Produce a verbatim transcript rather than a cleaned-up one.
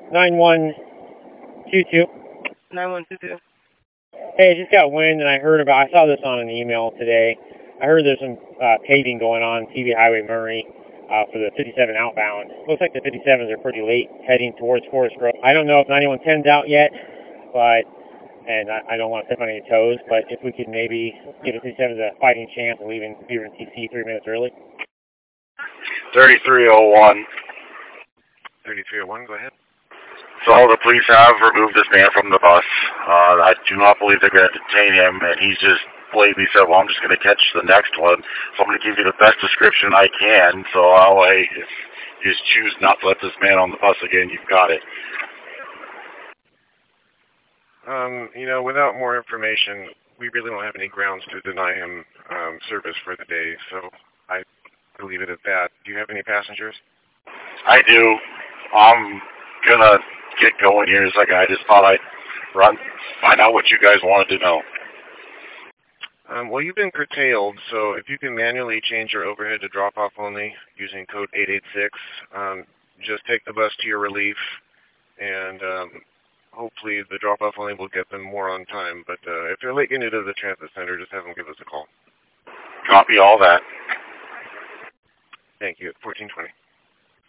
nine one two two. nine one two two. Hey, I just got wind and I heard about, I saw this on an email today. I heard there's some uh, paving going on T V Highway Murray uh, for the fifty-seven outbound. Looks like the fifty-sevens are pretty late heading towards Forest Grove. I don't know if ninety-one ten's out yet, but, and I, I don't want to step on any toes, but if we could maybe give the fifty-sevens a fighting chance of leaving Beaver T C three minutes early. thirty-three oh one. thirty-three oh one, go ahead. So the police have removed this man from the bus. Uh, I do not believe they're going to detain him, and he's just blatantly said, well, I'm just going to catch the next one. So I'm going to give you the best description I can. So I'll, I, if you just choose not to let this man on the bus again, you've got it. Um, you know, without more information, we really don't have any grounds to deny him um, service for the day, so I will leave it at that. Do you have any passengers? I do. I'm going to get going here in a second. I just thought I'd run, find out what you guys wanted to know. Um, well, you've been curtailed, so if you can manually change your overhead to drop-off only using code eight eight six, um, just take the bus to your relief, and um, hopefully the drop-off only will get them more on time. But uh, if they're late getting to the transit center, just have them give us a call. Copy all that. Thank you. fourteen twenty.